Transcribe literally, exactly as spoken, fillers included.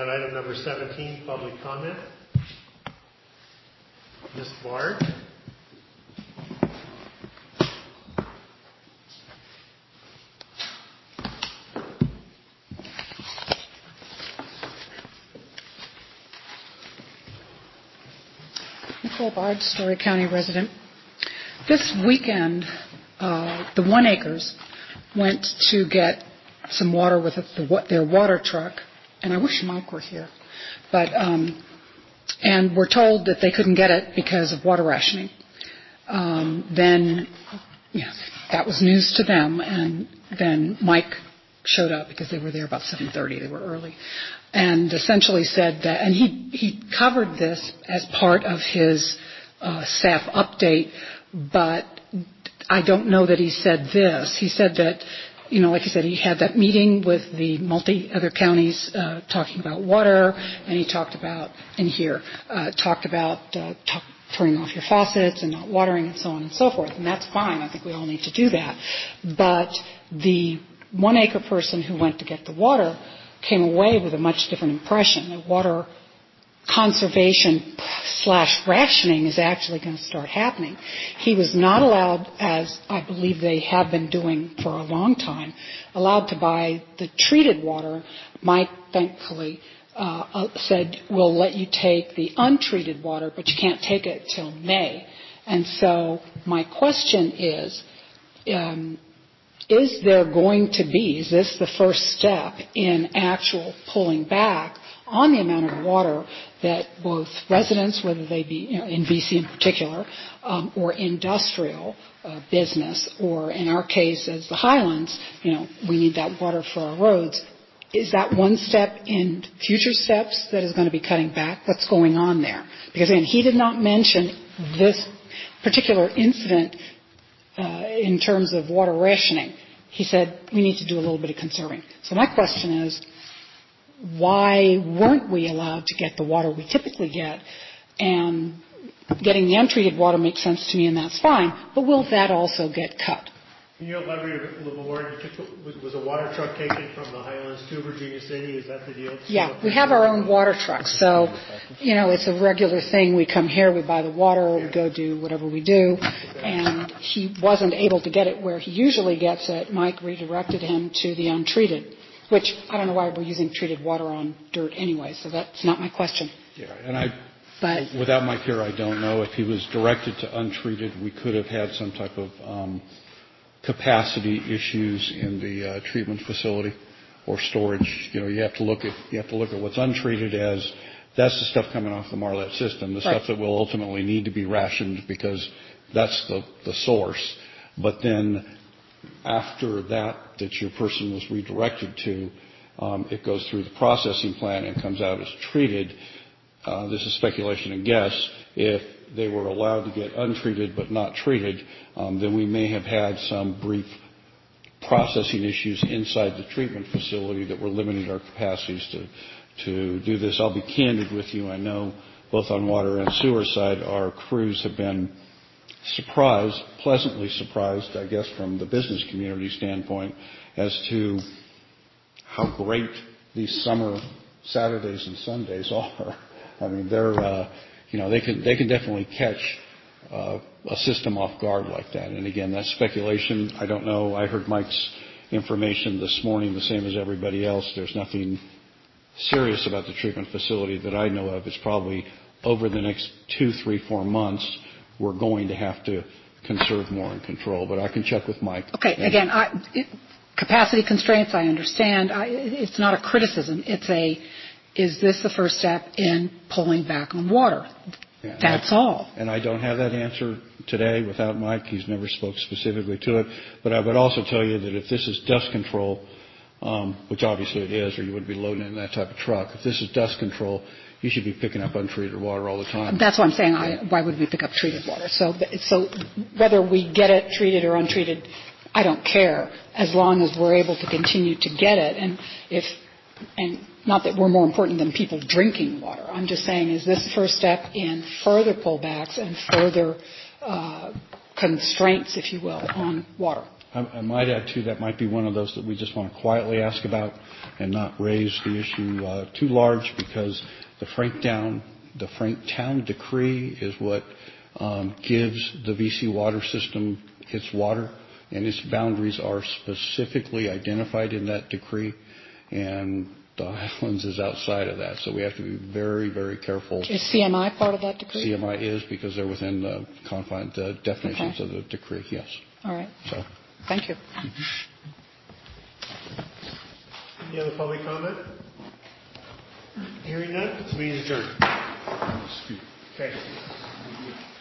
at item number seventeen, public comment. Miz Bard. Nicole Bard, Story County resident. This weekend, uh, the One Acres went to get some water with a, the, their water truck, and I wish Mike were here, but um, and were told that they couldn't get it because of water rationing. Um, then, you know, that was news to them, and then Mike showed up because they were there about seven thirty. They were early, and essentially said that, and he he covered this as part of his uh, staff update, but I don't know that he said this. He said that, you know, like I said, he had that meeting with the multi other counties uh, talking about water, and he talked about, in here, uh, talked about uh, talk, turning off your faucets and not watering and so on and so forth, and that's fine. I think we all need to do that. But the one acre person who went to get the water came away with a much different impression, that water conservation slash rationing is actually going to start happening. He was not allowed, as I believe they have been doing for a long time, allowed to buy the treated water. Mike, thankfully, uh, said, we'll let you take the untreated water, but you can't take it till May. And so my question is, um, is there going to be, is this the first step in actual pulling back on the amount of water that both residents, whether they be, you know, in V C in particular, um, or industrial uh, business, or in our case as the Highlands, you know, we need that water for our roads. Is that one step in future steps that is going to be cutting back? What's going on there? Because again, he did not mention this particular incident uh, in terms of water rationing. He said we need to do a little bit of conserving. So my question is, why weren't we allowed to get the water we typically get? And getting the untreated water makes sense to me, and that's fine, but will that also get cut? Can you elaborate a little more? Was a water truck taken from the Highlands to Virginia City? Is that the deal? Yeah, we have our own water trucks. So, you know, it's a regular thing. We come here, we buy the water, we go do whatever we do. And he wasn't able to get it where he usually gets it. Mike redirected him to the untreated, which I don't know why we're using treated water on dirt anyway, so that's not my question. Yeah, and I, but, without Mike here, I don't know. If he was directed to untreated, we could have had some type of um, capacity issues in the uh, treatment facility or storage. You know, you have to look at you have to look at what's untreated as that's the stuff coming off the Marlette system, the right. stuff that will ultimately need to be rationed because that's the, the source. But then after that, that your person was redirected to, um, it goes through the processing plant and comes out as treated. Uh, this is speculation and guess. If they were allowed to get untreated but not treated, um, then we may have had some brief processing issues inside the treatment facility that were limiting our capacities to to do this. I'll be candid with you. I know both on water and sewer side, our crews have been surprised, pleasantly surprised, I guess, from the business community standpoint, as to how great these summer Saturdays and Sundays are. I mean, they're, uh, you know, they can they can definitely catch uh, a system off guard like that. And again, that's speculation. I don't know. I heard Mike's information this morning, the same as everybody else. There's nothing serious about the treatment facility that I know of. It's probably over the next two, three, four months we're going to have to conserve more and control. But I can check with Mike. Okay. And again, I, it, capacity constraints, I understand. I, it's not a criticism. It's a, is this the first step in pulling back on water? Yeah, That's I, all. And I don't have that answer today without Mike. He's never spoke specifically to it. But I would also tell you that if this is dust control, um, which obviously it is, or you wouldn't be loading in that type of truck, if this is dust control, you should be picking up untreated water all the time. That's what I'm saying. I, why would we pick up treated water? So, so whether we get it treated or untreated, I don't care, as long as we're able to continue to get it. And if, and not that we're more important than people drinking water. I'm just saying, is this the first step in further pullbacks and further uh, constraints, if you will, on water? I, I might add, too, that might be one of those that we just want to quietly ask about and not raise the issue uh, too large, because the Franktown, the Franktown decree is what um, gives the V C water system its water, and its boundaries are specifically identified in that decree, and the Highlands is outside of that, so we have to be very, very careful. Is C M I part of that decree? C M I is, because they're within the confines, the definitions Okay. of the decree, yes. All right. So. Thank you. Any other public comment? Hearing none, this meeting is adjourned. Okay.